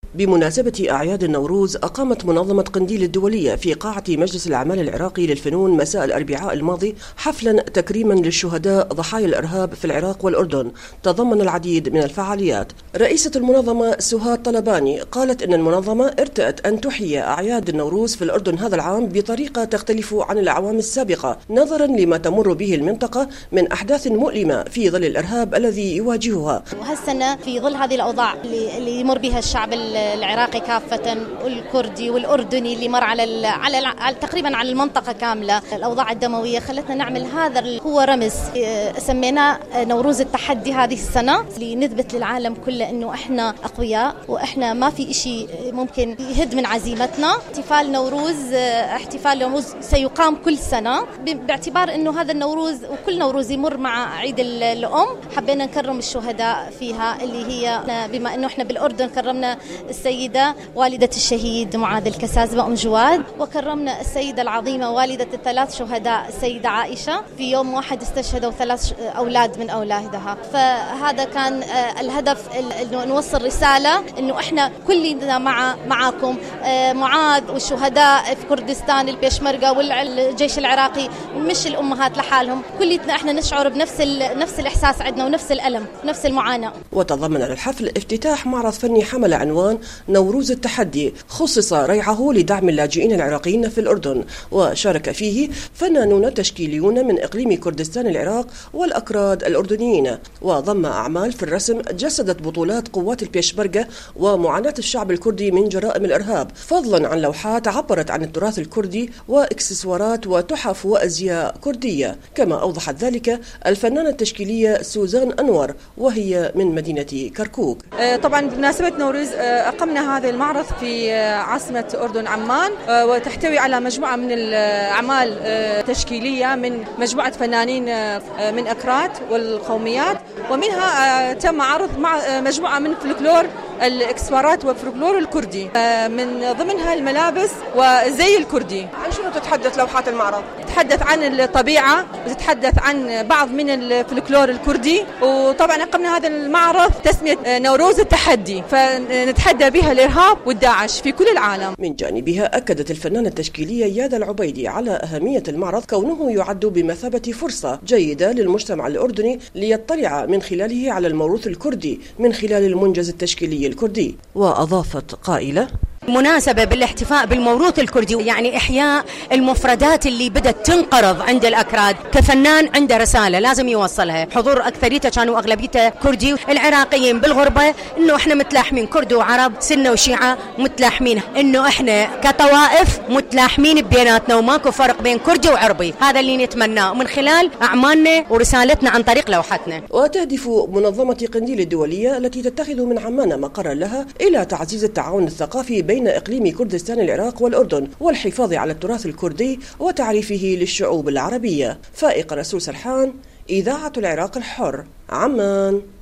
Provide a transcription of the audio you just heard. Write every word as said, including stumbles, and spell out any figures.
بمناسبة أعياد النوروز، أقامت منظمة قنديل الدولية في قاعة مجلس الأعمال العراقي للفنون مساء الأربعاء الماضي حفلا تكريما للشهداء ضحايا الإرهاب في العراق والأردن، تضمن العديد من الفعاليات. رئيسة المنظمة سهاد طلباني قالت إن المنظمة ارتأت أن تحيي أعياد النوروز في الأردن هذا العام بطريقة تختلف عن الأعوام السابقة، نظرا لما تمر به المنطقة من أحداث مؤلمة في ظل الإرهاب الذي يواجهها. وهالسنة في ظل هذه الأوضاع اللي يمر بها الشعب العراقي كافة والكردي والأردني اللي مر على على, على تقريبا على المنطقة كاملة، الأوضاع الدموية خلتنا نعمل هذا هو رمز سميناه نوروز التحدي هذه السنة، لنثبت للعالم كله إنه إحنا أقوياء وإحنا ما في إشي ممكن يهد من عزيمتنا. احتفال نوروز احتفال نوروز سيقام كل سنة باعتبار إنه هذا النوروز وكل نوروز يمر مع عيد الأم، حبينا نكرم الشهداء فيها اللي هي بما إنه إحنا بالأردن كرمنا السيدة والدة الشهيد معاذ الكسازبة أم جواد، وكرمنا السيدة العظيمة والدة الثلاث شهداء السيدة عائشة، في يوم واحد استشهدوا ثلاث أولاد من أولادها. فهذا كان الهدف، إنه نوصل رسالة إنه إحنا كلنا مع معاكم، معاذ والشهداء في كردستان البيشمركة والجيش العراقي، مش الأمهات لحالهم، كلنا إحنا نشعر بنفس نفس الإحساس عندنا ونفس الألم نفس المعاناة. وتضمن الحفل افتتاح معرض فني حمل عنوان نوروز التحدي، خصص ريعه لدعم اللاجئين العراقيين في الأردن، وشارك فيه فنانون تشكيليون من إقليم كردستان العراق والأكراد الأردنيين، وضم أعمال في الرسم جسدت بطولات قوات البيشمركة ومعاناة الشعب الكردي من جرائم الإرهاب، فضلا عن لوحات عبرت عن التراث الكردي وإكسسوارات وتحف وأزياء كردية. كما أوضحت ذلك الفنانة التشكيلية سوزان أنور وهي من مدينة كركوك. طبعا بمناسبة نوروز أقمنا هذا المعرض في عاصمة أردن عمان، وتحتوي على مجموعة من الأعمال التشكيلية من مجموعة فنانين من أكراد والقوميات، ومنها تم عرض مع مجموعة من فلكلور الإكسسوارات والفلكلور الكردي، من ضمنها الملابس وزي الكردي. عن شنو تتحدث لوحات المعرض؟ تتحدث عن الطبيعة وتتحدث عن بعض من الفلكلور الكردي، وطبعا أقمنا هذا المعرض تسمية نوروز التحدي، فنتحدى بها الإرهاب والداعش في كل العالم. من جانبها أكدت الفنانة التشكيلية يادا العبيدي على أهمية المعرض، كونه يعد بمثابة فرصة جيدة للمجتمع الأردني ليطلع من خلاله على الموروث الكردي من خلال المنجز التشكيلي الكردي. وأضافت قائلة: مناسبة بالاحتفاء بالموروث الكردي، يعني إحياء المفردات اللي بدأت تنقرض عند الأكراد. كفنان عنده رسالة لازم يوصلها، حضور أكثريته كانوا أغلبيته كردي، العراقيين بالغربة إنه إحنا متلاحمين، كرد وعرب سنة وشيعة متلاحمين، إنه إحنا كطوائف متلاحمين بيناتنا وماكو فرق بين كردي وعربي. هذا اللي نتمناه من خلال أعمالنا ورسالتنا عن طريق لوحتنا. وتهدف منظمة قنديل الدولية التي تتخذ من عمان مقرا لها إلى تعزيز التعاون الثقافي بين إقليم كردستان العراق والأردن، والحفاظ على التراث الكردي وتعريفه للشعوب العربية. فائقة رسول سرحان، إذاعة العراق الحر، عمان.